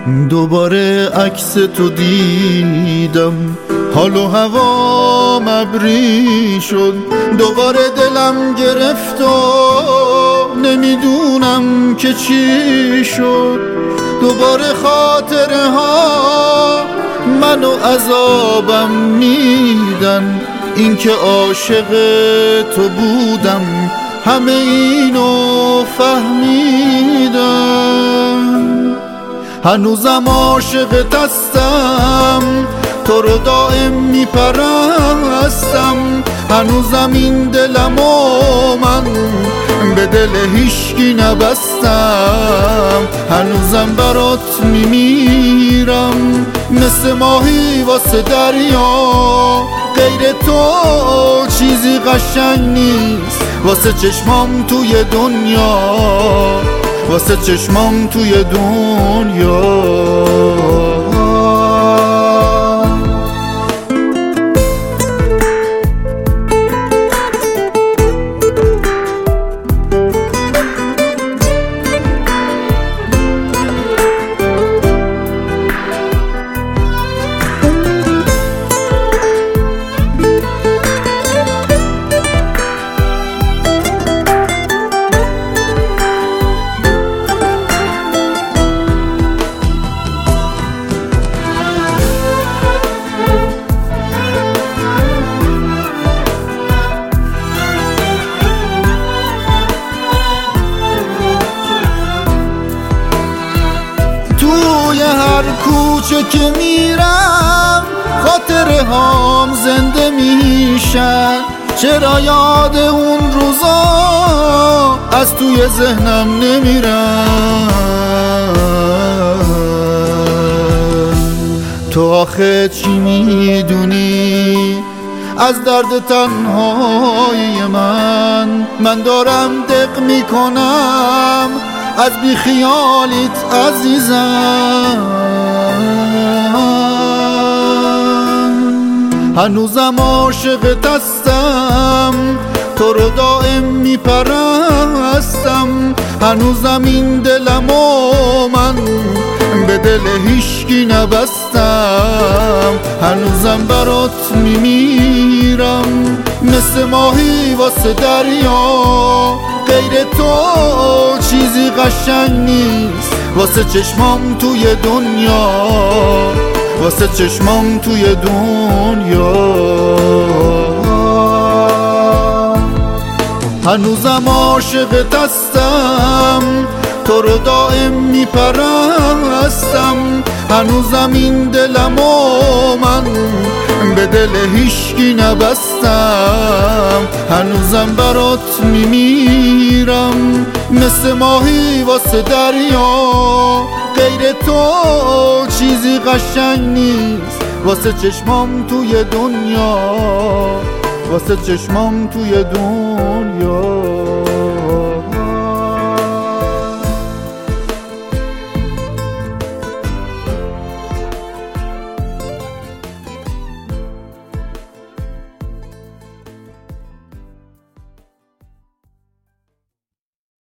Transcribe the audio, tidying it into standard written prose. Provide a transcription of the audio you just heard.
دوباره عکس تو دیدم، حال و هوام ابری شد. دوباره دلم گرفت و نمیدونم که چی شد. دوباره خاطره ها منو عذابم میدن. اینکه عاشق تو بودم همه اینو فهمیدم. هنوزم عاشقت هستم، تو رو دائم میپرستم. هنوزم این دلمو من به دل هیشکی نبستم. هنوزم برات میمیرم مثل ماهی واسه دریا. غیر تو چیزی قشنگ نیست واسه چشمام توی دنیا، واسه چشمام توی دنیا. توی هر کوچه که میرم خاطره هام زنده میشن. چرا یاد اون روزا از توی ذهنم نمیرن؟ تو آخه چی میدونی از درد تنهایی من دارم دق میکنم از بیخیالیت عزیزم. هنوزم عاشقت هستم، تو رو دائم میپرستم. هنوزم این دلمو من به دل هیشکی نبستم. هنوزم برات میمیرم مثل ماهی واسه دریا. غیر تو چیزی قشنگ نیست واسه چشمام توی دنیا، واسه چشمام توی دنیا. هنوزم عاشقت هستم، تو رو دائم میپرستم. هنوزم این دلمو من به دل هیشکی نبستم. هنوزم برات میمیرم مثل ماهی واسه دریا. غیر تو چیزی قشنگ نیست واسه چشمام توی دنیا، واسه چشمام توی دنیا.